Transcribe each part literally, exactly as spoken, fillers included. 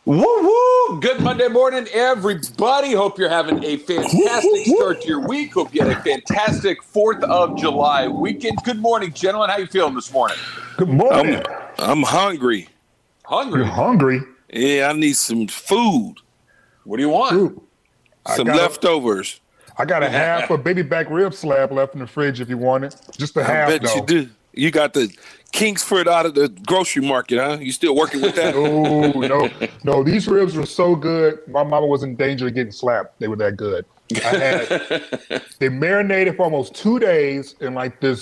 Woo woo! Good Monday morning, everybody. Hope you're having a fantastic start to your week. Hope you had a fantastic fourth of July weekend. Good morning, gentlemen. How you feeling this morning? Good morning. I'm, I'm hungry. Hungry? You're hungry? Yeah, I need some food. What do you want? Ooh, Some I got leftovers. A, I got a half a baby back rib slab left in the fridge if you want it. Just a I half, bet though. you do. You got the Kingsford out of the grocery market, huh? You still working with that? Oh, no. No, these ribs were so good. My mama was in danger of getting slapped. They were that good. I had, they marinated for almost two days in like this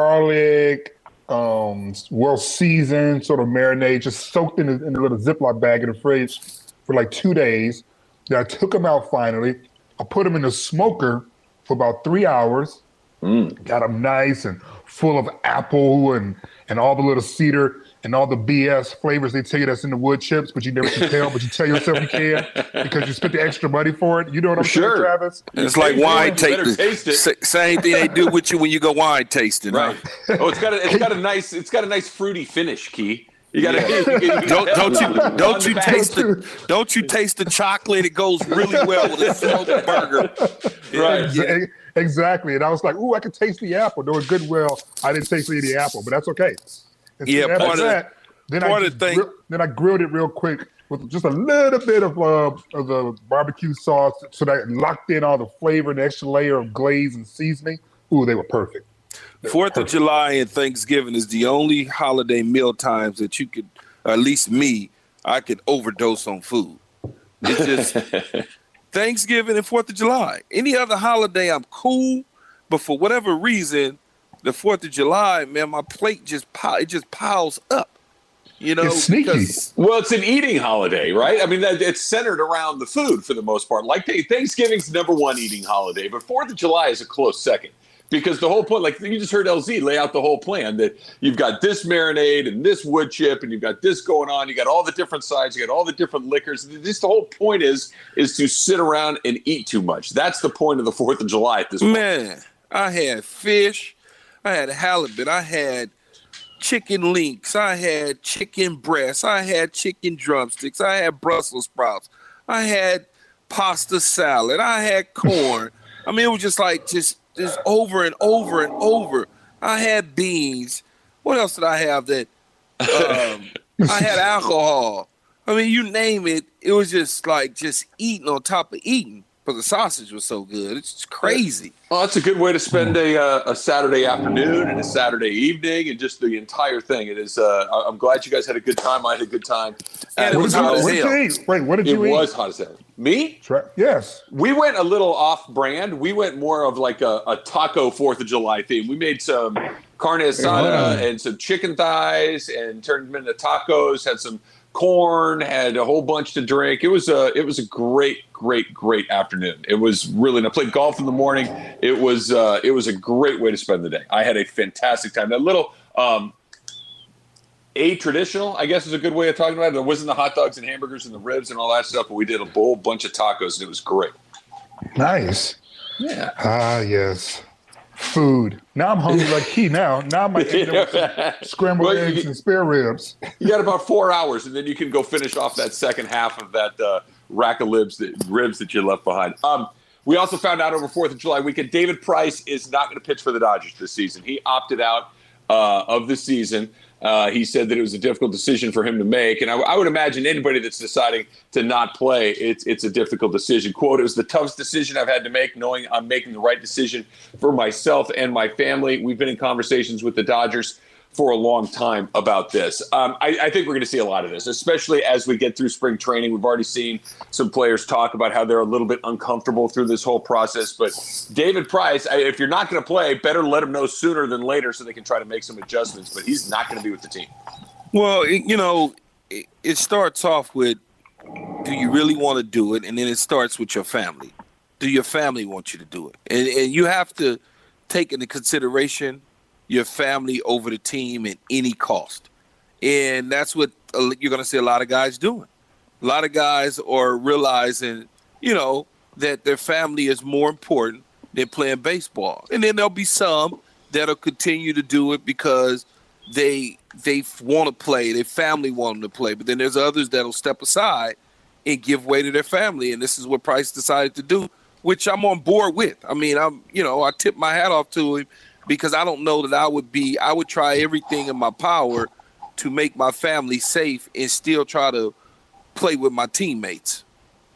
garlic, um, well seasoned sort of marinade, just soaked in a, in a little Ziploc bag in the fridge for like two days. Then I took them out finally. I put them in the smoker for about three hours. Mm. Got them nice and full of apple and, and all the little cedar and all the B S flavors they tell you that's in the wood chips, but you never can tell, but you tell yourself you can because you spent the extra money for it. You know what I'm sure. saying, Travis? It's like wine tasting. Taste it. Same thing they do with you when you go wine tasting, right? Huh? Oh, it's got a, it's got a nice, it's got a nice fruity finish, Key. You gotta yeah. don't don't you don't you taste the don't you taste the chocolate? It goes really well with a smoked burger, right? Yeah. Exactly. And I was like, "Ooh, I can taste the apple." There was Goodwill. I didn't taste any of the apple, but that's okay. And yeah, so part of that, then part I of the thing. Gr- then I grilled it real quick with just a little bit of uh, of the barbecue sauce, so that it locked in all the flavor and the extra layer of glaze and seasoning. Ooh, they were perfect. Fourth of July and Thanksgiving is the only holiday meal times that you could, at least me, I could overdose on food. It's just Thanksgiving and Fourth of July. Any other holiday, I'm cool, but for whatever reason, the Fourth of July, man, my plate just pile, it just piles up. You know, it's sneaky. Because, well, it's an eating holiday, right? I mean, that, it's centered around the food for the most part. Like Thanksgiving's the number one eating holiday, but Fourth of July is a close second. Because the whole point, like you just heard L Z lay out the whole plan that you've got this marinade and this wood chip and you've got this going on. You got all the different sides. You got all the different liquors. Just the whole point is is to sit around and eat too much. That's the point of the Fourth of July at this point. Man, I had fish. I had halibut. I had chicken links. I had chicken breasts. I had chicken drumsticks. I had Brussels sprouts. I had pasta salad. I had corn. I mean, it was just like just. Just over and over and over. I had beans. What else did I have that? Um, I had alcohol. I mean, you name it. It was just like just eating on top of eating. But the sausage was so good. It's just crazy. Well, that's a good way to spend a uh, a Saturday afternoon and a Saturday evening and just the entire thing. It is. Uh, I'm glad you guys had a good time. I had a good time. And it was hot as hell. Wait, what did you eat? It eat? was hot as hell. Me? Yes. We went a little off-brand. We went more of like a, a taco Fourth of July theme. We made some carne asada and some chicken thighs and turned them into tacos. Had some corn, had a whole bunch to drink. It was a it was a great, great, great afternoon. It was really. I played golf in the morning. It was uh, it was a great way to spend the day. I had a fantastic time. That little um, a traditional, I guess, is a good way of talking about it. There wasn't the hot dogs and hamburgers and the ribs and all that stuff, but we did a whole bunch of tacos and it was great. Nice. Yeah. Ah, yes. Food. Now I'm hungry like he now. Now I might eat scrambled well, eggs you, and spare ribs. You got about four hours, and then you can go finish off that second half of that uh, rack of ribs that, ribs that you left behind. Um, we also found out over Fourth of July weekend, David Price is not going to pitch for the Dodgers this season. He opted out uh, of the season. Uh, he said that it was a difficult decision for him to make. And I, I would imagine anybody that's deciding to not play, it's it's a difficult decision. Quote, it was the toughest decision I've had to make, knowing I'm making the right decision for myself and my family. We've been in conversations with the Dodgers for a long time about this. Um, I, I think we're going to see a lot of this, especially as we get through spring training. We've already seen some players talk about how they're a little bit uncomfortable through this whole process. But David Price, if you're not going to play, better let him know sooner than later so they can try to make some adjustments. But he's not going to be with the team. Well, it, you know, it, it starts off with, do you really want to do it? And then it starts with your family. Do your family want you to do it? And, and you have to take into consideration your family over the team at any cost. And that's what you're going to see a lot of guys doing. A lot of guys are realizing, you know, that their family is more important than playing baseball. And then there'll be some that'll continue to do it because they they want to play, their family want them to play. But then there's others that'll step aside and give way to their family. And this is what Price decided to do, which I'm on board with. I mean, I'm, you know, I tip my hat off to him because I don't know that I would be, I would try everything in my power to make my family safe and still try to play with my teammates.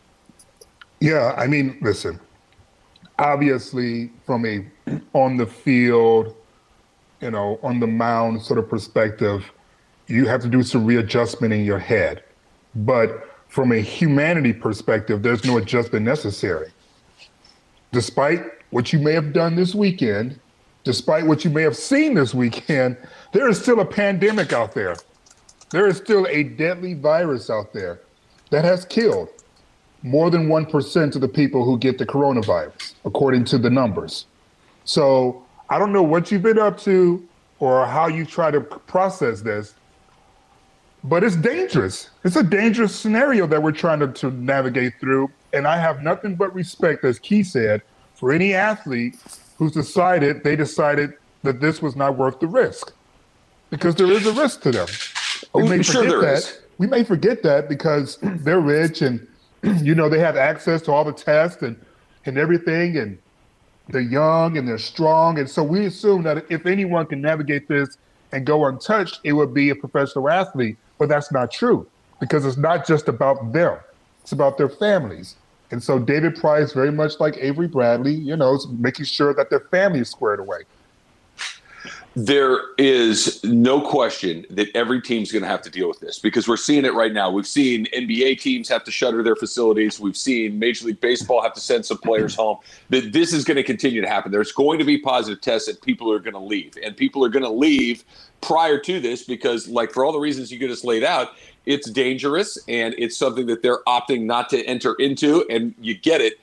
Yeah, I mean, listen, obviously from a on the field, you know, on the mound sort of perspective, you have to do some readjustment in your head. But from a humanity perspective, there's no adjustment necessary. Despite what you may have done this weekend, despite what you may have seen this weekend, there is still a pandemic out there. There is still a deadly virus out there that has killed more than one percent of the people who get the coronavirus, according to the numbers. So I don't know what you've been up to or how you try to process this, but it's dangerous. It's a dangerous scenario that we're trying to, to navigate through. And I have nothing but respect, as Key said, for any athlete who's decided, they decided that this was not worth the risk, because there is a risk to them. We may sure forget there that. is. We may forget that because they're rich and, you know, they have access to all the tests and, and everything, and they're young and they're strong. And so we assume that if anyone can navigate this and go untouched, it would be a professional athlete. But that's not true, because it's not just about them. It's about their families. And so David Price, very much like Avery Bradley, you know, is making sure that their family is squared away. There is no question that every team's going to have to deal with this, because we're seeing it right now. We've seen N B A teams have to shutter their facilities. We've seen Major League Baseball have to send some players home. That this is going to continue to happen. There's going to be positive tests and people are going to leave. And people are going to leave prior to this because, like, for all the reasons you just laid out, it's dangerous and it's something that they're opting not to enter into. And you get it.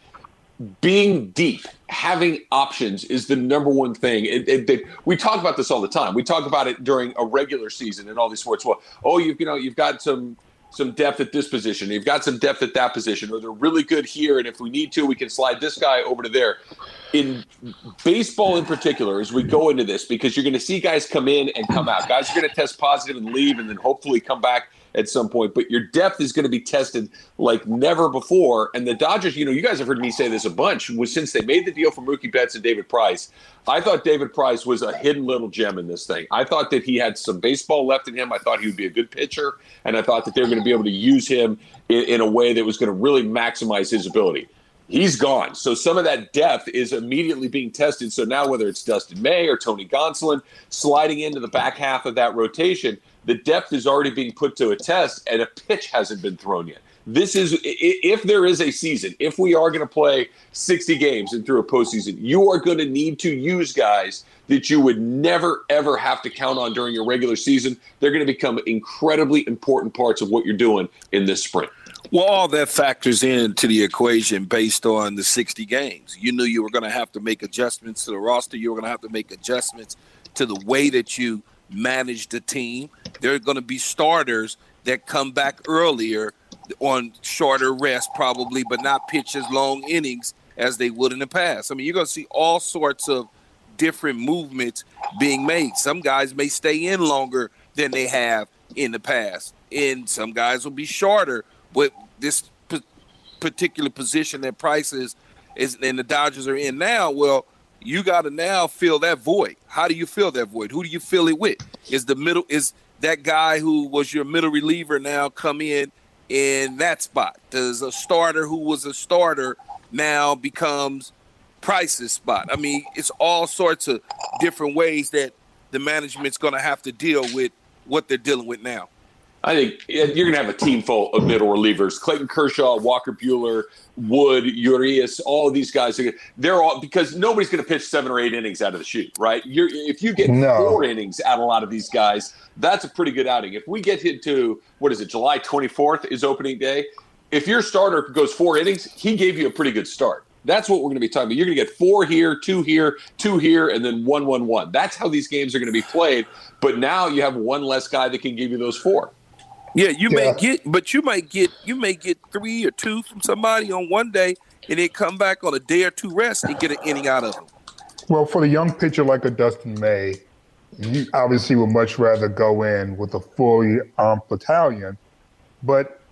Being deep, having options is the number one thing. It, it, it, we talk about this all the time. We talk about it during a regular season in all these sports. Well, oh, you've you know you've got some some depth at this position. You've got some depth at that position, or they're really good here. And if we need to, we can slide this guy over to there. In baseball, in particular, as we go into this, because you're going to see guys come in and come out. Guys are going to test positive and leave, and then hopefully come back at some point, but your depth is going to be tested like never before. And the Dodgers, you know, you guys have heard me say this a bunch, was since they made the deal for Mookie Betts and David Price, I thought David Price was a hidden little gem in this thing. I thought that he had some baseball left in him. I thought he would be a good pitcher, and I thought that they were going to be able to use him in, in a way that was going to really maximize his ability. He's gone. So some of that depth is immediately being tested. So now whether it's Dustin May or Tony Gonsolin sliding into the back half of that rotation, the depth is already being put to a test, and a pitch hasn't been thrown yet. This is, if there is a season, if we are going to play sixty games and through a postseason, you are going to need to use guys that you would never, ever have to count on during your regular season. They're going to become incredibly important parts of what you're doing in this sprint. Well, all that factors into the equation based on the sixty games. You knew you were going to have to make adjustments to the roster. You were going to have to make adjustments to the way that you manage the team. There are going to be starters that come back earlier on shorter rest probably, but not pitch as long innings as they would in the past. I mean, you're going to see all sorts of different movements being made. Some guys may stay in longer than they have in the past, and some guys will be shorter. But this p- particular position that Price is, is and the Dodgers are in now, well, you got to now fill that void. How do you fill that void? Who do you fill it with? Is the middle is that guy who was your middle reliever now come in in that spot? Does a starter who was a starter now becomes Price's spot? I mean, it's all sorts of different ways that the management's going to have to deal with what they're dealing with now. I think you're going to have a team full of middle relievers. Clayton Kershaw, Walker Buehler, Wood, Urias, all of these guys. Are, they're all, because nobody's going to pitch seven or eight innings out of the chute, right? You're, if you get no. four innings out of a lot of these guys, that's a pretty good outing. If we get into, what is it, July twenty-fourth is opening day. If your starter goes four innings, he gave you a pretty good start. That's what we're going to be talking about. You're going to get four here, two here, two here, and then one, one, one. That's how these games are going to be played. But now you have one less guy that can give you those four. Yeah, you yeah. may get, but you might get, you may get three or two from somebody on one day, and then come back on a day or two rest and get an inning out of them. Well, for the young pitcher like a Dustin May, you obviously would much rather go in with a fully armed battalion. But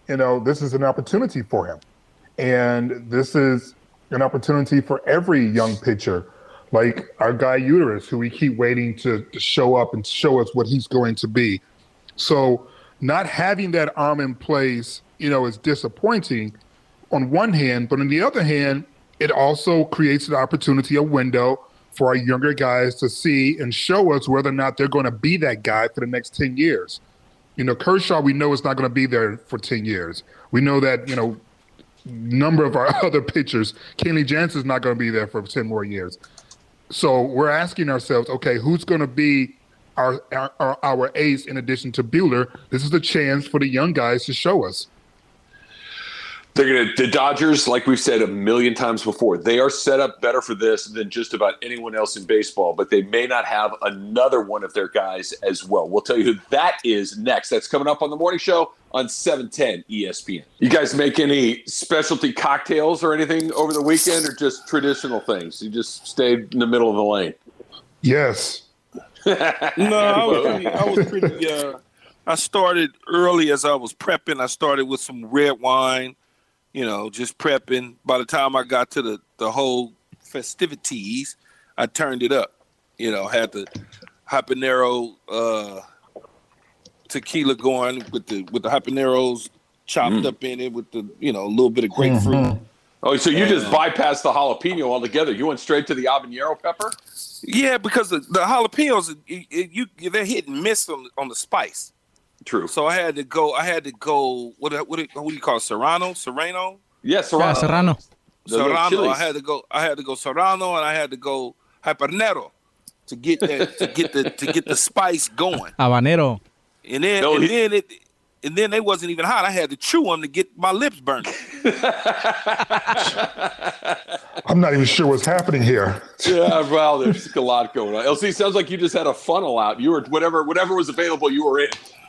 you know, this is an opportunity for him. And this is an opportunity for every young pitcher, like our guy Uterus, who we keep waiting to, to show up and show us what he's going to be. So not having that arm in place, you know, is disappointing on one hand, but on the other hand, it also creates an opportunity, a window for our younger guys to see and show us whether or not they're going to be that guy for the next ten years. You know, Kershaw, we know is not going to be there for ten years. We know that, you know, number of our other pitchers, Kenley Jansen's not going to be there for ten more years. So we're asking ourselves, okay, who's going to be our, our our ace in addition to Buehler? This is a chance for the young guys to show us. They're gonna the Dodgers, like we've said a million times before, they are set up better for this than just about anyone else in baseball, but they may not have another one of their guys as well. We'll tell you who that is next. That's coming up on the morning show on seven ten E S P N. You guys make any specialty cocktails or anything over the weekend, or just traditional things? You just stayed in the middle of the lane? Yes. No, I was pretty, I was pretty uh, I started early as I was prepping. I started with some red wine. You know, just prepping. By the time I got to the, the whole festivities, I turned it up. You know, had the habanero uh, tequila going with the with the habaneros chopped mm. up in it with the, you know, a little bit of grapefruit. Mm-hmm. Oh, so you and, just bypassed the jalapeno altogether. You went straight to the habanero pepper? Yeah, because the, the jalapenos, it, it, you they're hit and miss on, on the spice. True. So I had to go. I had to go. What what, what do you call it? Serrano? Serrano? Yeah, Serrano. Yeah, Serrano. Serrano. I had to go. I had to go Serrano, and I had to go Habanero to get that to get the to get the spice going. Habanero. And then no, and he, then it and then they wasn't even hot. I had to chew them to get my lips burning. I'm not even sure what's happening here. Yeah, well, there's a lot going on. L C, sounds like you just had a funnel out. You were whatever whatever was available, you were in.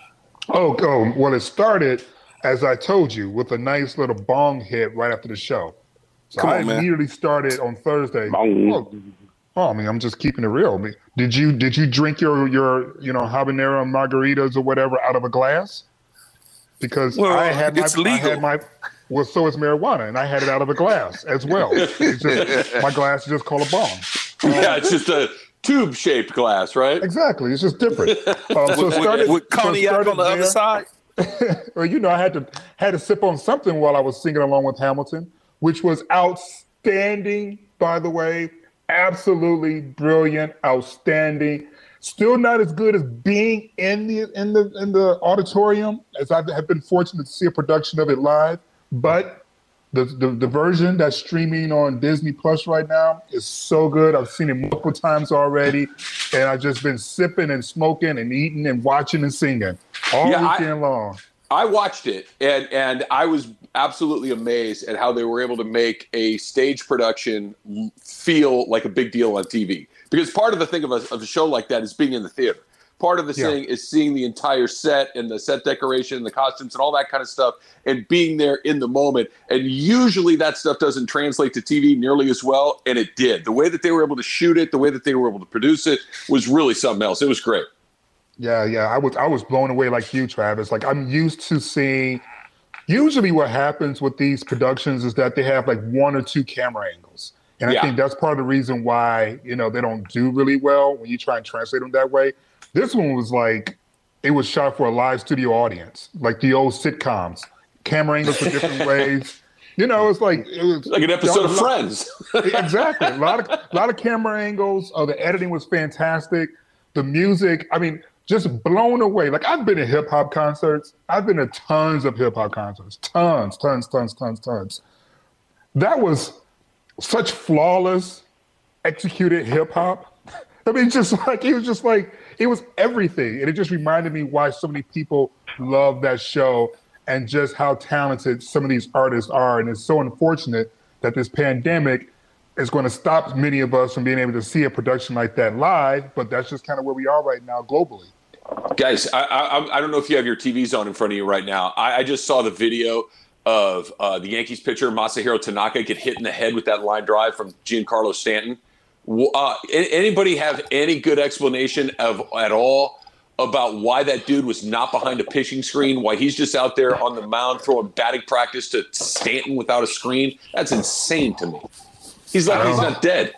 Oh, oh, well, it started, as I told you, with a nice little bong hit right after the show. So Come I on, man. immediately started on Thursday. Oh, oh, I mean, I'm just keeping it real. I mean, did you did you drink your your you know habanero margaritas or whatever out of a glass? Because well, I had my it's legal. I had my well, so is marijuana, and I had it out of a glass as well. It's just, my glass is just called a bong. Yeah, it's just a tube-shaped glass, right? Exactly. It's just different. Um, so it started, with cognac so it on the there. other side. Well, you know, I had to had to sip on something while I was singing along with Hamilton, which was outstanding, by the way. Absolutely brilliant, outstanding. Still not as good as being in the in the in the auditorium, as I have been fortunate to see a production of it live. But the, the the version that's streaming on Disney Plus right now is so good. I've seen it multiple times already, and I've just been sipping and smoking and eating and watching and singing all Yeah, weekend I- long. I watched it, and and I was absolutely amazed at how they were able to make a stage production feel like a big deal on T V. Because part of the thing of a, of a show like that is being in the theater. Part of the Yeah. thing is seeing the entire set and the set decoration and the costumes and all that kind of stuff and being there in the moment. And usually that stuff doesn't translate to T V nearly as well, and it did. The way that they were able to shoot it, the way that they were able to produce it was really something else. It was great. Yeah, yeah. I was I was blown away like you, Travis. Like I'm used to seeing usually what happens with these productions is that they have like one or two camera angles. And I Yeah. think that's part of the reason why, you know, they don't do really well when you try and translate them that way. This one was like it was shot for a live studio audience, like the old sitcoms. Camera angles for different ways. You know, it's like it was Like an episode you know, of Friends. Exactly. A lot of a lot of camera angles. Oh, the editing was fantastic. The music, I mean, just blown away. Like I've been to hip hop concerts. I've been to tons of hip hop concerts. Tons, tons, tons, tons, tons. That was such flawless, executed hip hop. I mean, just like it was just like it was everything. And it just reminded me why so many people love that show and just how talented some of these artists are. And it's so unfortunate that this pandemic is going to stop many of us from being able to see a production like that live, but that's just kind of where we are right now globally. Guys, I, I I don't know if you have your T Vs on in front of you right now. I, I just saw the video of uh, the Yankees pitcher Masahiro Tanaka get hit in the head with that line drive from Giancarlo Stanton. Uh, anybody have any good explanation of at all about why that dude was not behind a pitching screen, why he's just out there on the mound throwing batting practice to Stanton without a screen. That's insane to me. He's like he's not dead.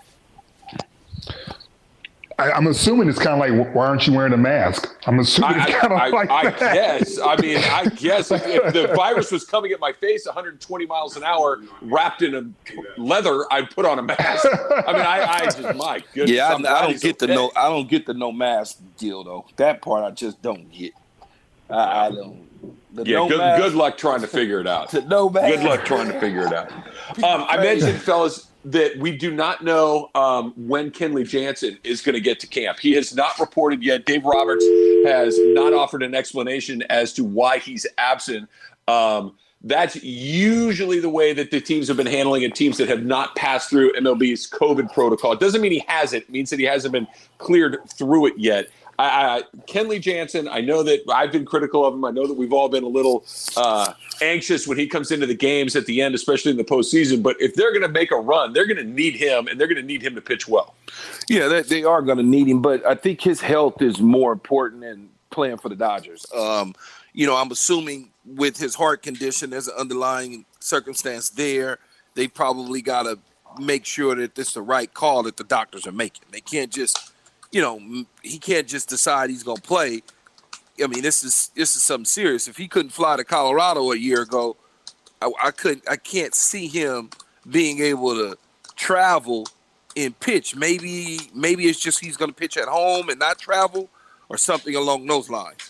I, I'm assuming it's kind of like, why aren't you wearing a mask? I'm assuming I, it's kind of I, like I, that. I guess. I mean, I guess if, if the virus was coming at my face one hundred twenty miles an hour, wrapped in a leather, I'd put on a mask. I mean, I, I just, my goodness. Yeah, I, I'm I glad don't he's get okay. the no. I don't get the no mask deal though. That part I just don't get. I, I don't. The Yeah, no good, mask, good luck trying to figure it out. The no mask. Good luck trying to figure it out. Um, I mentioned, fellas, that we do not know um, when Kenley Jansen is going to get to camp. He has not reported yet. Dave Roberts has not offered an explanation as to why he's absent. Um, that's usually the way that the teams have been handling it, teams that have not passed through M L B's COVID protocol. It doesn't mean he hasn't. It means that he hasn't been cleared through it yet. I, I, Kenley Jansen, I know that I've been critical of him. I know that we've all been a little uh, anxious when he comes into the games at the end, especially in the postseason. But if they're going to make a run, they're going to need him, and they're going to need him to pitch well. Yeah, they, they are going to need him, but I think his health is more important than playing for the Dodgers. Um, you know, I'm assuming with his heart condition, there's an underlying circumstance there. They probably got to make sure that it's the right call that the doctors are making. They can't just – you know, he can't just decide he's going to play. I mean, this is this is something serious. If he couldn't fly to Colorado a year ago, I, I couldn't. I can't see him being able to travel and pitch. Maybe maybe it's just he's going to pitch at home and not travel, or something along those lines.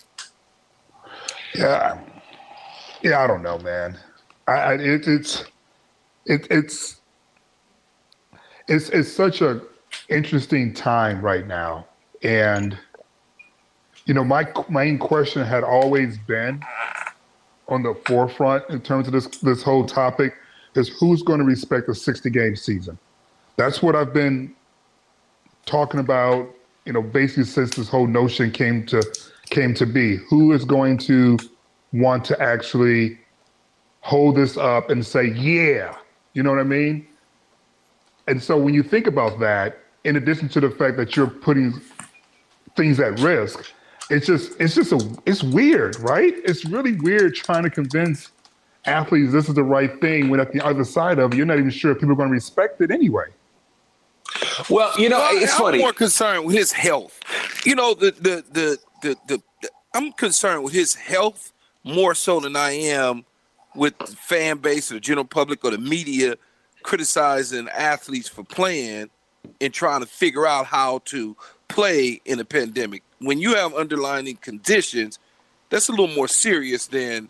Yeah, yeah, I don't know, man. I, I it, it's it, it's it's it's such a interesting time right now, and you know, my main question had always been on the forefront in terms of this this whole topic is who's going to respect a sixty game season. That's what I've been talking about, you know, basically since this whole notion came to came to be. Who is going to want to actually hold this up and say, yeah, you know what I mean? And so when you think about that, in addition to the fact that you're putting things at risk, it's just it's just a it's weird, right? It's really weird trying to convince athletes this is the right thing when at the other side of it, you're not even sure if people are going to respect it anyway. Well, you know, Well, it's I'm funny. more concerned with his health. You know, the the, the the the the I'm concerned with his health more so than I am with the fan base or the general public or the media criticizing athletes for playing and trying to figure out how to play in a pandemic. When you have underlying conditions, that's a little more serious than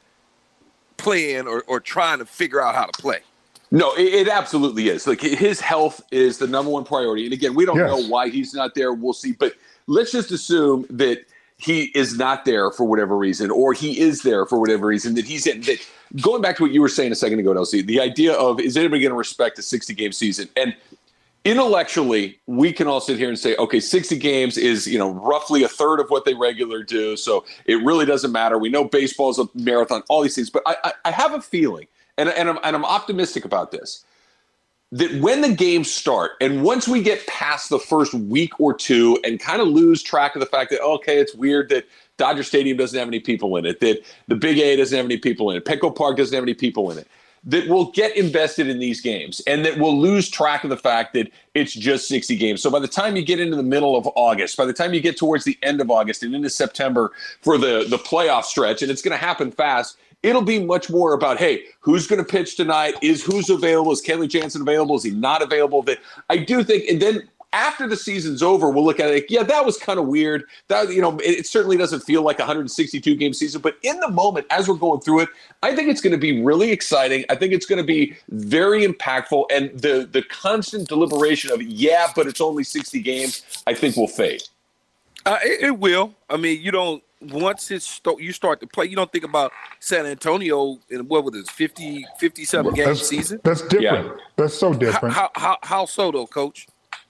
playing or, or trying to figure out how to play. No, it, it absolutely is. Like, his health is the number one priority. And again, we don't Yes. know why he's not there. We'll see. But let's just assume that he is not there for whatever reason, or he is there for whatever reason, that he's in. That, going back to what you were saying a second ago, L C, the idea of, is anybody going to respect a sixty game season? And intellectually, we can all sit here and say, okay, sixty games is, you know, roughly a third of what they regularly do. So it really doesn't matter. We know baseball's a marathon, all these things. But I, I, I have a feeling, and, and, I'm, and I'm optimistic about this, that when the games start, and once we get past the first week or two and kind of lose track of the fact that, okay, it's weird that Dodger Stadium doesn't have any people in it, that the Big A doesn't have any people in it, Petco Park doesn't have any people in it, that we'll get invested in these games and that we'll lose track of the fact that it's just sixty games. So by the time you get into the middle of August, by the time you get towards the end of August and into September for the, the playoff stretch, and it's going to happen fast, it'll be much more about, hey, who's going to pitch tonight? Is who's available? Is Kenley Jansen available? Is he not available? That I do think, and then after the season's over, we'll look at it like, yeah, that was kind of weird. That, you know, it, it certainly doesn't feel like a one hundred sixty-two game season, but in the moment, as we're going through it, I think it's going to be really exciting. I think it's going to be very impactful, and the the constant deliberation of, yeah, but it's only sixty games, I think will fade. Uh, it, it will. I mean, you don't. Once it's st- you start to play, you don't think about San Antonio in what was it, fifty, fifty-seven game That's, season. that's different. Yeah. That's so How, different. how how how so though, Coach?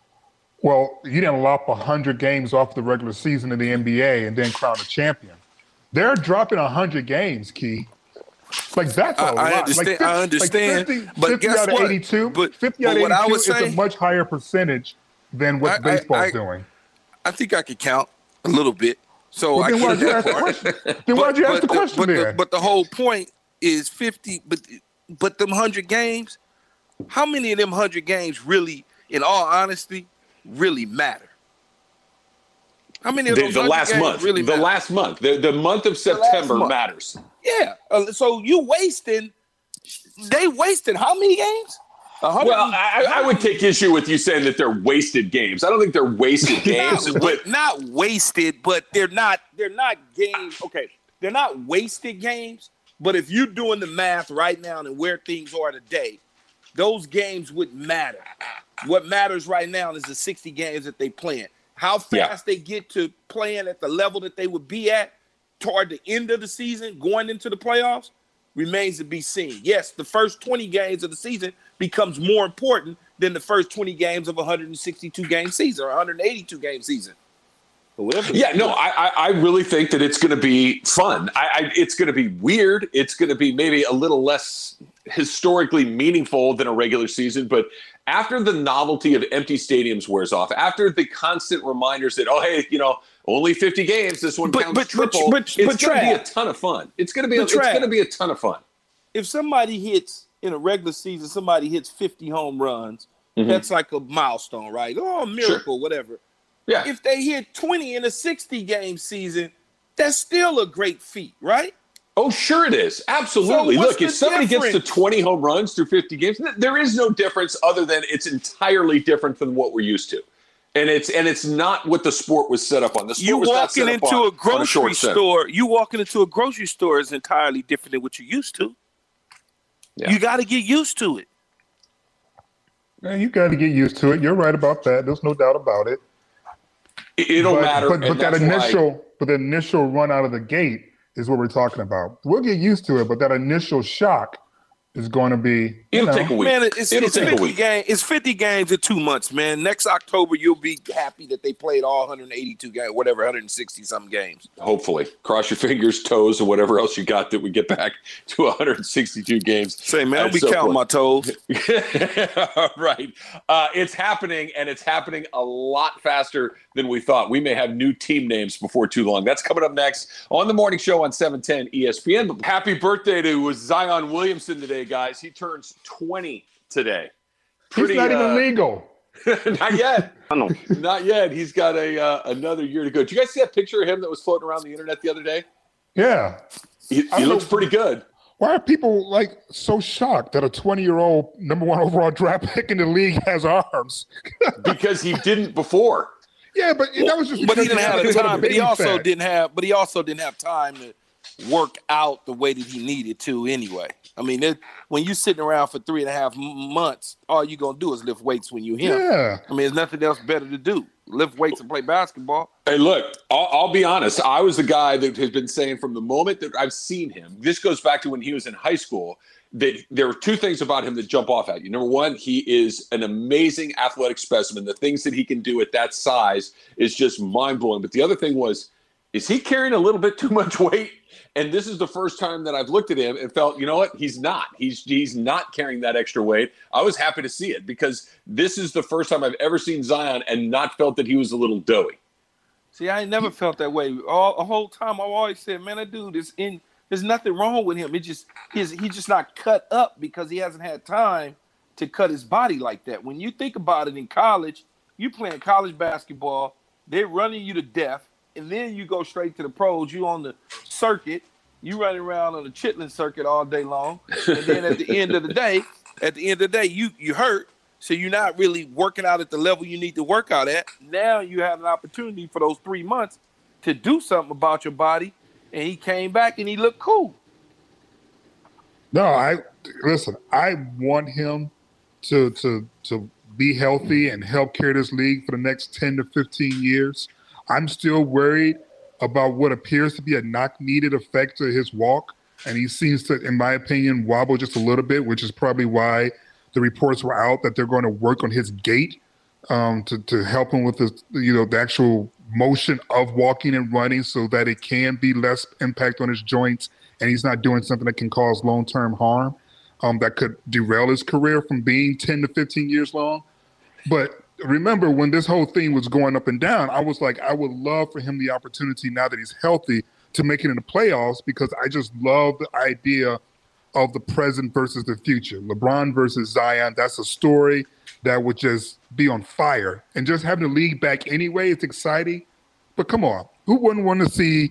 Well, you didn't lop one hundred games off the regular season in the N B A and then crown a champion. They're dropping one hundred games, Key. Like, that's a I, lot. I understand. Like, I understand. Like fifty, but fifty guess out of what? eighty-two, But, fifty but out of what I eighty-two was is saying, a much higher percentage than what I- I- baseball's I- doing. I think I could count a little bit. So Well, I then why'd get you that ask the part. question? Then why'd you ask the question but then? The, but the whole point is fifty. But but them hundred games. How many of them hundred games really, in all honesty, really matter? How many of The, those the hundred last games month, really the matter? last month, the, the month of September month. matters. Yeah. Uh, so you wasting. They wasted how many games? Well, I, I would take issue with you saying that they're wasted games. I don't think they're wasted games, not, but not wasted, but they're not. They're not games. Okay, they're not wasted games. But if you're doing the math right now and where things are today, those games would matter. What matters right now is the sixty games that they playing. How fast Yeah. they get to playing at the level that they would be at toward the end of the season, going into the playoffs, remains to be seen. Yes, the first twenty games of the season becomes more important than the first twenty games of a one hundred sixty-two game season or one hundred eighty-two game season. Yeah, no, I, I I really think that it's going to be fun. I, I it's going to be weird. It's going to be maybe a little less historically meaningful than a regular season. But after the novelty of empty stadiums wears off, after the constant reminders that, oh, hey, you know, only fifty games, this one But- counts but- triple. but- but- it's but going to be a Trav. ton of fun. It's going to be a, But it's Trav. going to be a ton of fun. If somebody hits in a regular season, somebody hits fifty home runs, Mhm. that's like a milestone, right? Oh, a miracle, whatever. Yeah. If they hit twenty in a sixty game season, that's still a great feat, right? Oh, sure it is. Absolutely. So what's Look, if the somebody gets to difference? twenty home runs through fifty games, th- there is no difference other than it's entirely different than what we're used to. And it's and it's not what the sport was set up on. The sport You was not walking set up into on, a on grocery short set. store, you walking into a grocery store is entirely different than what you're used to. Yeah. You got to get used to it. Man, you got to get used to it. You're right about that. There's no doubt about it. It- It'll but, matter. But, but and that that's why- initial, but the initial run out of the gate is what we're talking about. We'll get used to it, but that initial shock is going to be. You It'll know, take a week. Man, it's, It'll it's take a fifty week. games. It's fifty games in two months, man. Next October, you'll be happy that they played all one hundred eighty-two games, whatever, one hundred sixty some games. Hopefully. Cross your fingers, toes, or whatever else you got that we get back to one hundred sixty-two games. Say, man, at I'll be some counting my point. toes. Right. Uh, it's happening, and it's happening a lot faster than we thought. We may have new team names before too long. That's coming up next on the morning show on seven ten E S P N. But happy birthday to Zion Williamson today, guys. He turns twenty today. he's not uh, even legal. not yet. Not yet. He's got a uh, another year to go. Did you guys see that picture of him that was floating around the internet the other day? Yeah. He, I he don't looks know. pretty good. Why are people like so shocked that a twenty-year-old number one overall draft pick in the league has arms? Because he didn't before. Yeah, but that was just But he because didn't have he the had a time. But he baby also fat. didn't have. But he also didn't have time to work out the way that he needed to. Anyway, I mean, it, when you're sitting around for three and a half m- months, all you're gonna do is lift weights when you him. Yeah. I mean, there's nothing else better to do. Lift weights and play basketball. Hey, look, I'll, I'll be honest. I was the guy that has been saying from the moment that I've seen him, this goes back to when he was in high school, that there were two things about him that jump off at you. Number one, he is an amazing athletic specimen. The things that he can do at that size is just mind-blowing. But the other thing was, is he carrying a little bit too much weight? And this is the first time that I've looked at him and felt, you know what? He's not. He's he's not carrying that extra weight. I was happy to see it because this is the first time I've ever seen Zion and not felt that he was a little doughy. See, I ain't never felt that way. All the whole time, I've always said, "Man, that dude is in. There's nothing wrong with him. It just he's he's just not cut up because he hasn't had time to cut his body like that. When you think about it, in college, you playing college basketball, they're running you to death, and then you go straight to the pros. You on the circuit, you running around on the Chitlin circuit all day long, and then at the end of the day, at the end of the day, you you hurt. So you're not really working out at the level you need to work out at. Now you have an opportunity for those three months to do something about your body. And he came back and he looked cool. No, I listen. I want him to to to be healthy and help carry this league for the next ten to fifteen years. I'm still worried about what appears to be a knock-needed effect to his walk, and he seems to, in my opinion, wobble just a little bit, which is probably why the reports were out that they're going to work on his gait um, to to help him with the you know the actual motion of walking and running, so that it can be less impact on his joints, and he's not doing something that can cause long-term harm um, that could derail his career from being ten to fifteen years long. But remember when this whole thing was going up and down, I was like, I would love for him the opportunity now that he's healthy to make it in the playoffs, because I just love the idea of the present versus the future. LeBron versus Zion, that's a story that would just be on fire. And just having the league back anyway, it's exciting. But come on, who wouldn't want to see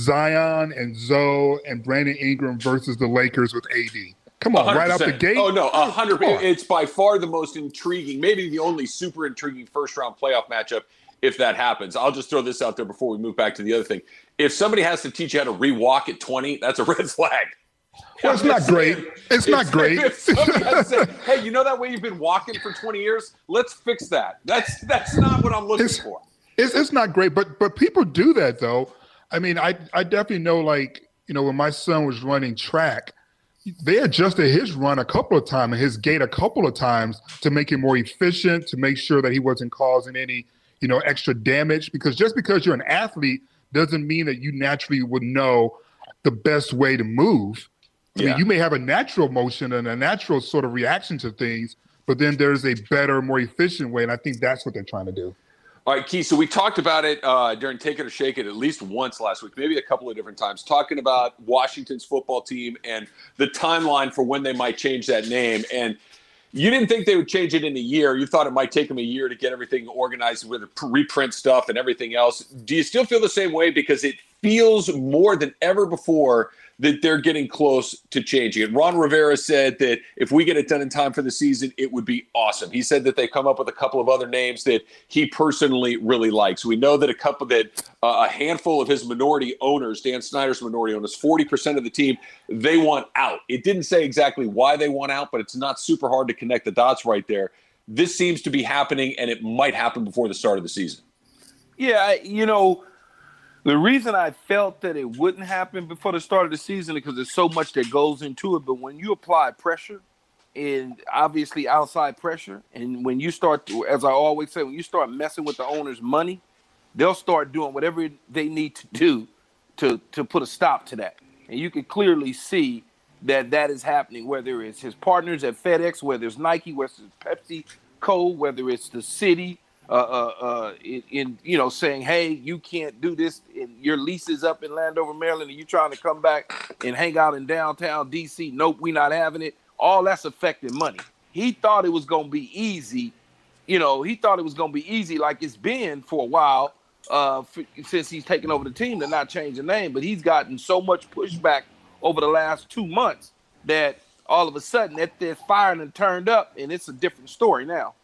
Zion and Zoe and Brandon Ingram versus the Lakers with A D? Come on, one hundred percent. Right out the gate. Oh, no, one hundred percent. It's by far the most intriguing, maybe the only super intriguing first-round playoff matchup if that happens. I'll just throw this out there before we move back to the other thing. If somebody has to teach you how to re-walk at twenty, that's a red flag. Well, it's not great. It's not great. If somebody has to say, hey, you know that way you've been walking for twenty years? Let's fix that. That's that's not what I'm looking it's, for. It's, it's not great, but but people do that, though. I mean, I, I definitely know, like, you know, when my son was running track, they adjusted his run a couple of times and his gait a couple of times to make it more efficient, to make sure that he wasn't causing any, you know, extra damage. Because just because you're an athlete doesn't mean that you naturally would know the best way to move. I yeah. mean, you may have a natural motion and a natural sort of reaction to things, but then there's a better, more efficient way. And I think that's what they're trying to do. All right, Keith, so we talked about it uh, during Take It or Shake It at least once last week, maybe a couple of different times, talking about Washington's football team and the timeline for when they might change that name. And you didn't think they would change it in a year. You thought it might take them a year to get everything organized with the reprint stuff and everything else. Do you still feel the same way? Because it feels more than ever before that they're getting close to changing it. Ron Rivera said that if we get it done in time for the season, it would be awesome. He said that they come up with a couple of other names that he personally really likes. We know that a couple that uh, a handful of his minority owners, Dan Snyder's minority owners, forty percent of the team, they want out. It didn't say exactly why they want out, but it's not super hard to connect the dots right there. This seems to be happening, and it might happen before the start of the season. Yeah, you know, the reason I felt that it wouldn't happen before the start of the season is because there's so much that goes into it. But when you apply pressure, and obviously outside pressure, and when you start to, as I always say, when you start messing with the owner's money, they'll start doing whatever they need to do to, to put a stop to that. And you can clearly see that that is happening, whether it's his partners at FedEx, whether it's Nike, whether it's PepsiCo, whether it's the city, Uh, uh, uh, in, in, you know, saying, hey, you can't do this, and your lease is up in Landover, Maryland, and you're trying to come back and hang out in downtown D C. Nope, we're not having it. All that's affecting money. He thought it was going to be easy. You know, he thought it was going to be easy like it's been for a while uh, for, since he's taken over the team to not change the name. But he's gotten so much pushback over the last two months that all of a sudden that they're firing and turned up, and it's a different story now.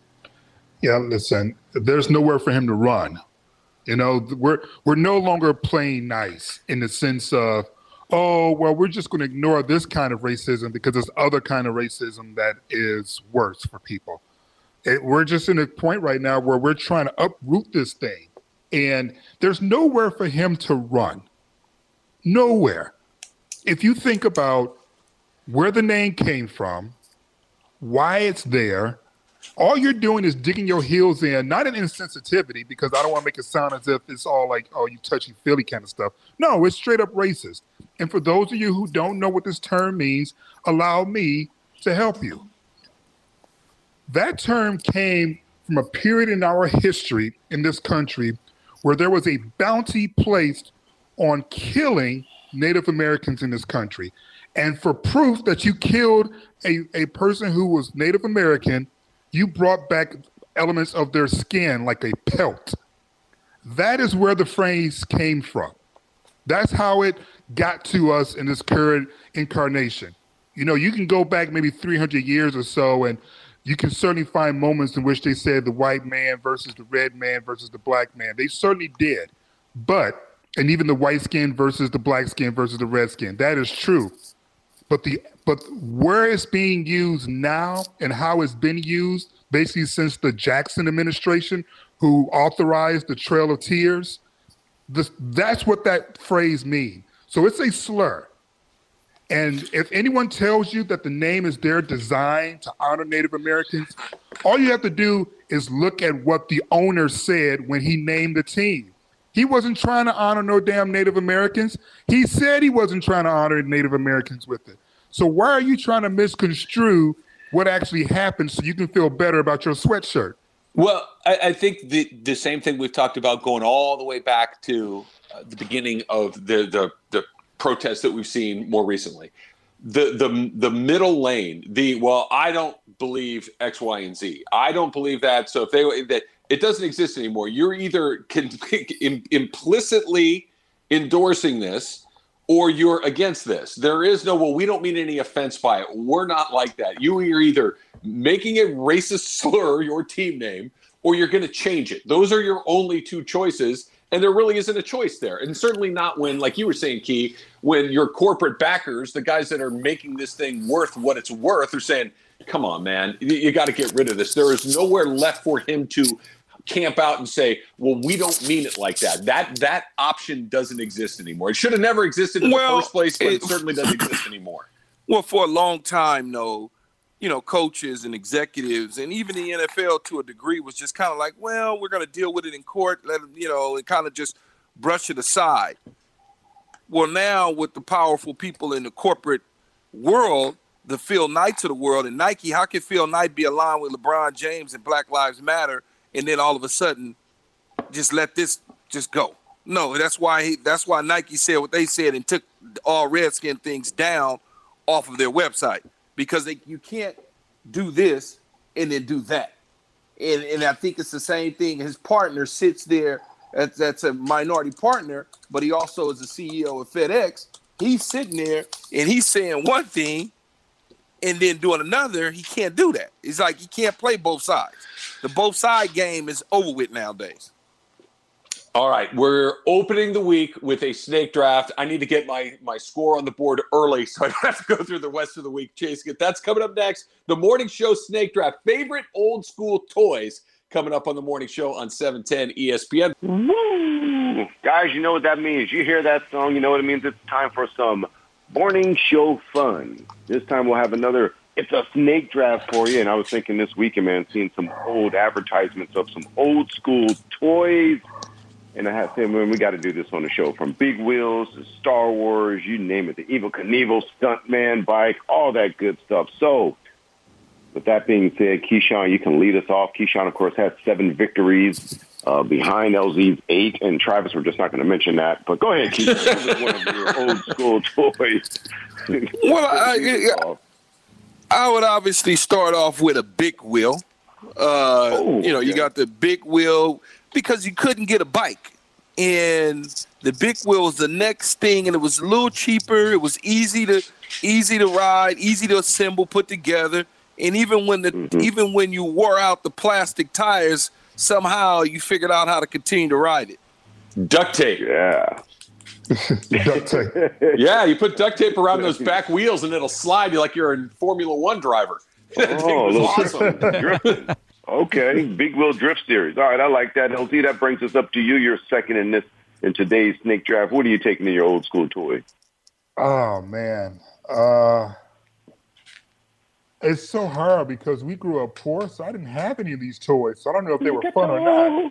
Yeah, listen, there's nowhere for him to run. You know, we're we're no longer playing nice in the sense of, oh, well, we're just going to ignore this kind of racism because there's other kind of racism that is worse for people. It, we're just in a point right now where we're trying to uproot this thing, and there's nowhere for him to run. Nowhere. If you think about where the name came from, why it's there, all you're doing is digging your heels in, not in insensitivity, because I don't want to make it sound as if it's all like, oh, you touchy-feely kind of stuff. No, it's straight up racist. And for those of you who don't know what this term means, allow me to help you. That term came from a period in our history in this country where there was a bounty placed on killing Native Americans in this country. And for proof that you killed a, a person who was Native American, you brought back elements of their skin like a pelt. That is where the phrase came from. That's how it got to us in this current incarnation. You know, you can go back maybe three hundred years or so, and you can certainly find moments in which they said the white man versus the red man versus the black man. They certainly did. But, and even the white skin versus the black skin versus the red skin, that is true. But the but where it's being used now and how it's been used, basically since the Jackson administration, who authorized the Trail of Tears, this, that's what that phrase means. So it's a slur. And if anyone tells you that the name is there designed to honor Native Americans, all you have to do is look at what the owner said when he named the team. He wasn't trying to honor no damn Native Americans. He said he wasn't trying to honor Native Americans with it. So why are you trying to misconstrue what actually happened so you can feel better about your sweatshirt? Well, I, I think the the same thing we've talked about going all the way back to uh, the beginning of the, the the protests that we've seen more recently. The the the middle lane, the well, I don't believe X, Y, and Z. I don't believe that. So if they that it doesn't exist anymore, you're either can, implicitly endorsing this or you're against this. There is no, well, we don't mean any offense by it. We're not like that. You are either making a racist slur your team name or you're going to change it. Those are your only two choices. And there really isn't a choice there. And certainly not when, like you were saying, Key, when your corporate backers, the guys that are making this thing worth what it's worth, are saying, come on, man, you, you got to get rid of this. There is nowhere left for him to camp out and say, well, we don't mean it like that. That that option doesn't exist anymore. It should have never existed in well, the first place, but it, it certainly doesn't exist anymore. Well, for a long time, though, you know, coaches and executives and even the N F L to a degree was just kind of like, well, we're going to deal with it in court, let them, you know, and kind of just brush it aside. Well, now with the powerful people in the corporate world, the Phil Knights of the world and Nike, how can Phil Knight be aligned with LeBron James and Black Lives Matter and then all of a sudden just let this just go? No, that's why he, that's why Nike said what they said and took all Redskin things down off of their website. Because they, you can't do this and then do that. And and I think it's the same thing. His partner sits there, that's, that's a minority partner, but he also is the C E O of FedEx. He's sitting there and he's saying one thing and then doing another. He can't do that. It's like he can't play both sides. The both side game is over with nowadays. All right, we're opening the week with a snake draft. I need to get my, my score on the board early so I don't have to go through the rest of the week chasing it. That's coming up next. The Morning Show Snake Draft. Favorite old school toys coming up on the Morning Show on seven ten E S P N. Woo! Guys, you know what that means. You hear that song, you know what it means. It's time for some Morning Show fun. This time we'll have another It's a Snake Draft for you. And I was thinking this weekend, man, seeing some old advertisements of some old school toys. And I have to say, man, we got to do this on the show. From Big Wheels to Star Wars, you name it, the Evel Knievel Stuntman bike, all that good stuff. So, with that being said, Keyshawn, you can lead us off. Keyshawn, of course, has seven victories uh, behind L Z's eight. And Travis, we're just not going to mention that. But go ahead, Keyshawn. One of your old school toys. Well, I, I would obviously start off with a big wheel. Uh, oh, you know, yeah. You got the big wheel. Because you couldn't get a bike. And the big wheel was the next thing, and it was a little cheaper. It was easy to easy to ride, easy to assemble, put together. And even when the mm-hmm. even when you wore out the plastic tires, somehow you figured out how to continue to ride it. Duct tape. Yeah. Duct tape. Yeah, you put duct tape around those back wheels and it'll slide you like you're a Formula One driver. That thing was awesome. Okay, big wheel drift series. All right, I like that. L Z, that brings us up to you. You're second in this in today's snake draft. What are you taking in your old school toy? Oh man, uh, it's so hard because we grew up poor, so I didn't have any of these toys. So I don't know if they were fun or not.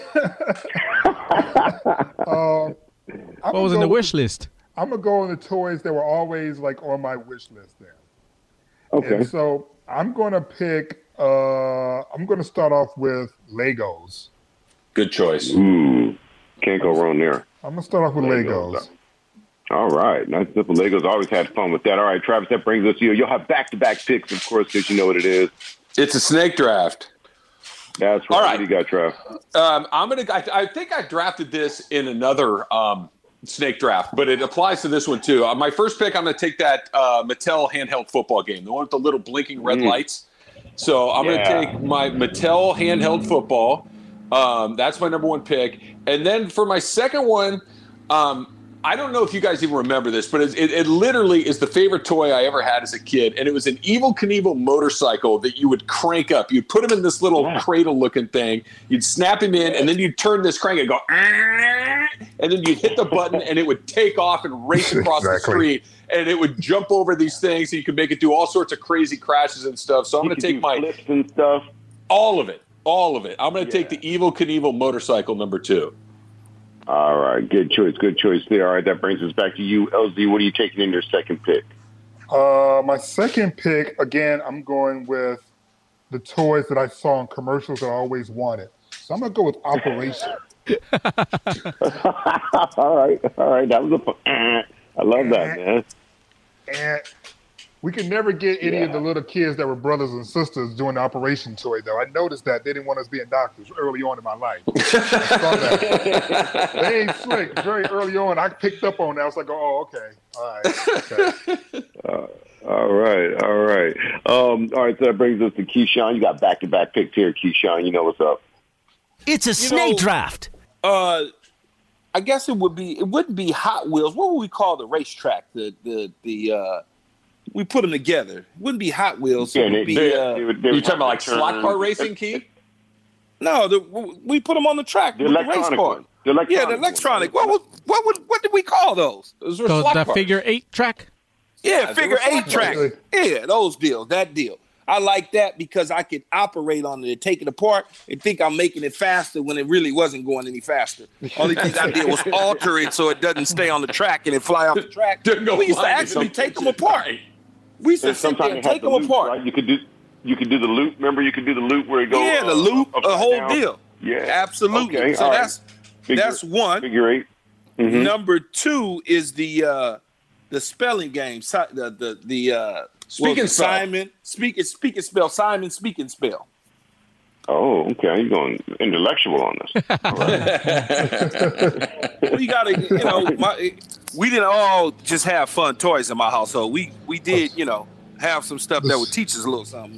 uh, what was in the wish list? I'm gonna go on the toys that were always like on my wish list there. Okay. And so I'm gonna pick. Uh, I'm going to start off with Legos. Good choice. Ooh, can't go wrong there. I'm going to start off with Legos. Legos. All right. Nice simple Legos. Always had fun with that. All right, Travis, that brings us to you. You'll have back-to-back picks, of course, because you know what it is. It's a snake draft. That's right. All right. What do you got, Trav? Um, I'm gonna. I, I think I drafted this in another um, snake draft, but it applies to this one too. Uh, my first pick, I'm going to take that uh, Mattel handheld football game, the one with the little blinking red mm. lights. So I'm yeah. going to take my Mattel handheld football. Um, that's my number one pick. And then for my second one, um, I don't know if you guys even remember this, but it, it, it literally is the favorite toy I ever had as a kid. And it was an Evel Knievel motorcycle that you would crank up. You'd put him in this little yeah. cradle-looking thing. You'd snap him in, and then you'd turn this crank and go, ah, and then you'd hit the button, and it would take off and race across exactly. the street. And it would jump over these things, so you could make it do all sorts of crazy crashes and stuff. So I'm going to take my flips and stuff. All of it, all of it. I'm going to yeah. take the Evel Knievel motorcycle number two. All right, good choice, good choice there. All right, that brings us back to you, L Z. What are you taking in your second pick? Uh, my second pick, again, I'm going with the toys that I saw in commercials that I always wanted. So I'm gonna go with Operation. all right, all right. That was a fun. I love that, man. And we could never get any Yeah. of the little kids that were brothers and sisters doing the Operation toy, though. I noticed that they didn't want us being doctors early on in my life. I saw that. They ain't slick. Very early on, I picked up on that. I was like, oh, okay. All right. Okay. Uh, all right, all right. Um, all right, so that brings us to Keyshawn. You got back-to-back picks here, Keyshawn. You know what's up. It's a You snake know- draft. Uh, I guess it would be. It wouldn't be Hot Wheels. What would we call the racetrack? The the the. Uh, we put them together. It wouldn't be Hot Wheels. Yeah, It would they- be. they- uh, they would- they You would talking about like turn- slot car racing, Key? no, the, we put them on the track The with the race electronic car. one. The electronic Yeah, the electronic. What was what would what did we call those? Those were So slot the cars. figure eight track. Yeah, they figure were slot eight track. cars. Yeah, those deals. That deal. I like that because I could operate on it and take it apart and think I'm making it faster when it really wasn't going any faster. Only thing I did was alter it so it doesn't stay on the track and it fly off the track. Didn't go We used to flying actually into take them something. apart. We used to And sit there sometimes and you have take the them loop, apart. right? You could do you could do the loop. Remember, you could do the loop where it goes. Yeah, the uh, loop, upside a whole down. deal. Yeah, Absolutely. Okay, so all right. that's Figure- that's one. Figure eight. Mhm. Number two is the uh, the spelling game. Si- The the the uh, Speak what was and it? spell. Simon. Speak and speak and spell. Simon. Speak and spell. Oh, okay. You're going intellectual on this. All right. We gotta, you know, my, we didn't all just have fun toys in my household. We we did, you know, have some stuff that would teach us a little something.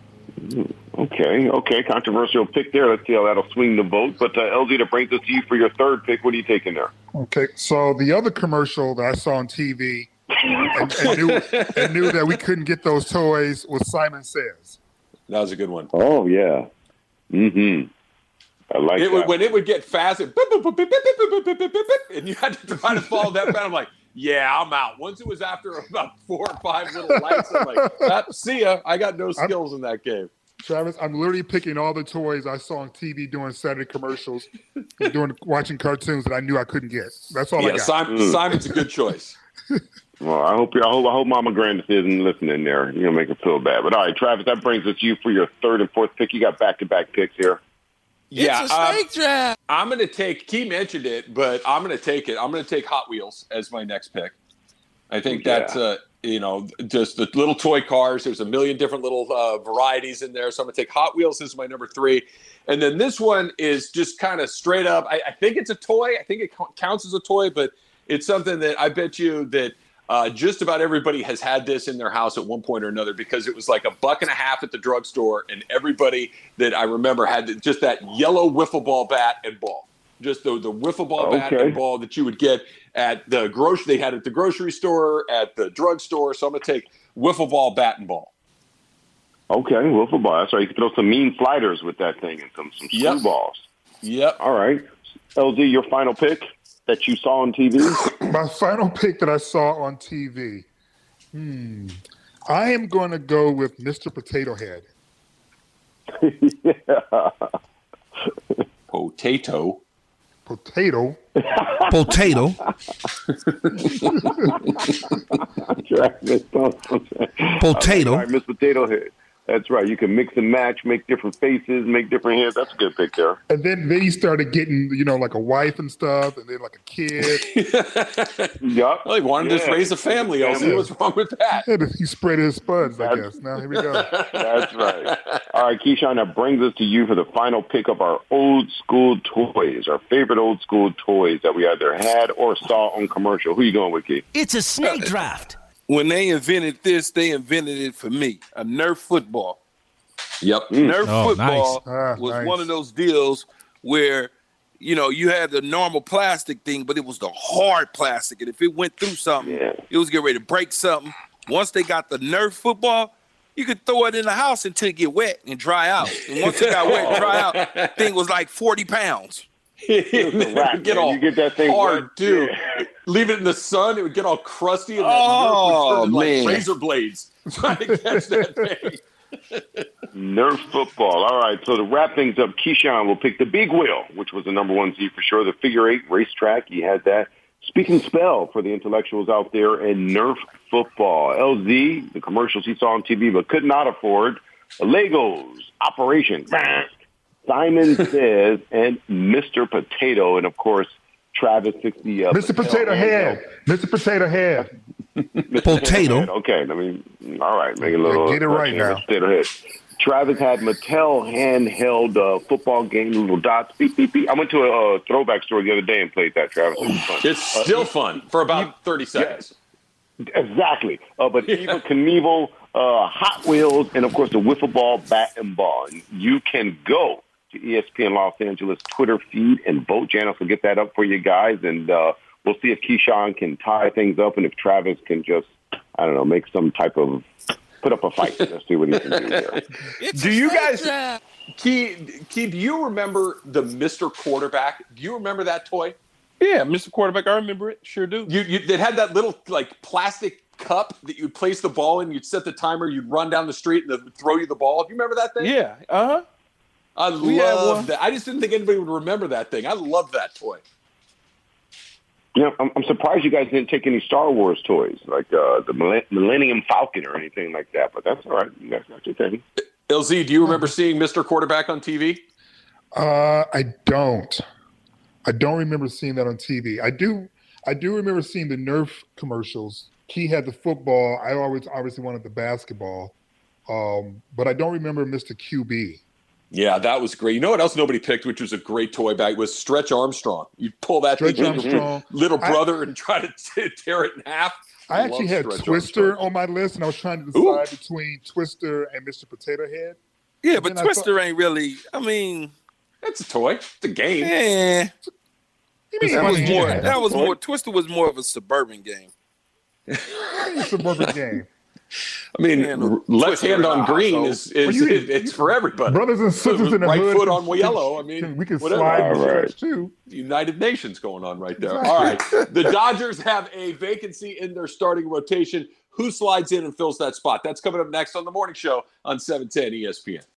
Okay, okay. Controversial pick there. Let's see how that'll swing the vote. But uh, L Z, that brings us to you for your third pick. What are you taking there? Okay, so the other commercial that I saw on T V and, and, knew, and knew that we couldn't get those toys was Simon Says. That was a good one. Oh, yeah. Mm-hmm. I like It would, that. when it would get fast, it, boop, boop, boop, boop, boop, boop, boop, boop, boop, boop, and you had to try to follow that pattern. I'm like, yeah, I'm out. Once it was after about four or five little lights, I'm like, ah, see ya. I got no skills in that game. Travis, I'm literally picking all the toys I saw on T V doing Saturday commercials, and doing watching cartoons that I knew I couldn't get. That's all I Yeah, got. Simon, Mm. Simon's a good choice. Well, I hope you. I hope. I hope Mama Grandis isn't listening there. You know, make her feel bad. But all right, Travis, that brings us to you for your third and fourth pick. You got back-to-back picks here. Yeah, it's a um, snake draft. I'm going to take, Key mentioned it, but I'm going to take it. I'm going to take Hot Wheels as my next pick. I think Yeah. that's, uh, you know, just the little toy cars. There's a million different little uh, varieties in there. So I'm going to take Hot Wheels as my number three. And then this one is just kind of straight up. I, I think it's a toy. I think it co- counts as a toy, but it's something that I bet you that uh, just about everybody has had this in their house at one point or another, because it was like a buck and a half at the drugstore, and everybody that I remember had just that yellow wiffle ball bat and ball. Just the, the wiffle ball bat Okay. and ball that you would get at the grocery. They had it at the grocery store, at the drugstore. So I'm going to take wiffle ball bat and ball. Okay, wiffle ball. That's right. You can throw some mean sliders with that thing and some some Yep. screwballs. Yep. All right, L Z, your final pick that you saw on T V. My final pick that I saw on T V. Hmm. I am going to go with Mister Potato Head. yeah. Potato. Potato. Potato. Travis, Potato. All right, Miss Potato Head. That's right. You can mix and match, make different faces, make different heads. That's a good pick there. And then, then he started getting, you know, like a wife and stuff, and then like a kid. Yup. Well, he wanted to just Yeah. raise a family. I'll see Family. what's wrong with that. And he spread his spuds, I That's- guess. Now, here we go. That's right. All right, Keyshawn, that brings us to you for the final pick of our old school toys, our favorite old school toys that we either had or saw on commercial. Who you going with, Key? It's a snake draft. When they invented this, they invented it for me. A Nerf football. Yep. Nerf Oh, football nice. Ah, was nice. one of those deals where, you know, you had the normal plastic thing, but it was the hard plastic. And if it went through something, Yeah. it was getting ready to break something. Once they got the Nerf football, you could throw it in the house until it get wet and dry out. And once it got wet and dry out, thing was like forty pounds. It would wrap, get man. all You get that thing hard, wet. too. Yeah. Leave it in the sun, it would get all crusty, and that Oh, Nerf would turn man. like razor blades trying to catch that thing. Nerf football. All right, so to wrap things up, Keyshawn will pick the big wheel, which was the number one seed for sure. The figure eight racetrack, he had that. Speak and spell for the intellectuals out there, and Nerf football. L Z, the commercials he saw on T V but could not afford. Legos, Operation, Simon Says, and Mister Potato. And, of course, Travis sixty. Uh, Mister Potato Head. Mister Potato Head. Potato. Okay, I mean, all right, make a little. Get it right now. Potato Head. Travis had Mattel handheld uh, football game, little dots. Beep, beep, beep. I went to a uh, throwback store the other day and played that, Travis. It was fun. It's still uh, fun for about thirty seconds. Yeah, exactly. Uh, but Eva Knievel, uh, Hot Wheels, and, of course, the wiffle ball, bat, and ball. And you can go to E S P N Los Angeles Twitter feed and vote. Janice will get that up for you guys. And uh, we'll see if Keyshawn can tie things up and if Travis can just, I don't know, make some type of put up a fight. Let's see what he can do there. Do you guys, Key, Key, do you remember the Mister Quarterback? Do you remember that toy? Yeah, Mister Quarterback, I remember it. Sure do. You, you It had that little, like, plastic cup that you'd place the ball in. You'd set the timer. You'd run down the street and they'd throw you the ball. Do you remember that thing? Yeah, uh-huh. I We had one. love that. I just didn't think anybody would remember that thing. I love that toy. You know, I'm, I'm surprised you guys didn't take any Star Wars toys, like uh, the Millennium Falcon or anything like that. But that's all right. You guys got your thing. L Z, do you remember seeing Mister Quarterback on T V? Uh, I don't. I don't remember seeing that on T V. I do. I do remember seeing the Nerf commercials. Key had the football. I always obviously wanted the basketball, um, but I don't remember Mister Q B. Yeah, that was great. You know what else nobody picked, which was a great toy bag, was Stretch Armstrong. You'd pull that Stretch thing in Armstrong. your little I- brother and try to t- tear it in half. I actually love had Stretch Twister Armstrong. on my list, and I was trying to decide Ooh. between Twister and Mister Potato Head. Yeah, but then I Twister ain't really, I mean, It's a toy. It's a game. eh. You That was mean more, yeah. that was more, Twister was more of a suburban game. It's a suburban game. I mean, Yeah, no, r- left Twister hand in on the green household. is, is Well, you- it- it's for everybody. Brothers and sisters in the right hood. foot can- on yellow. I mean, can- we can whatever. slide All and right. stretch too. United Nations going on right there. Exactly. All right. The Dodgers have a vacancy in their starting rotation. Who slides in and fills that spot? That's coming up next on the morning show on seven ten E S P N.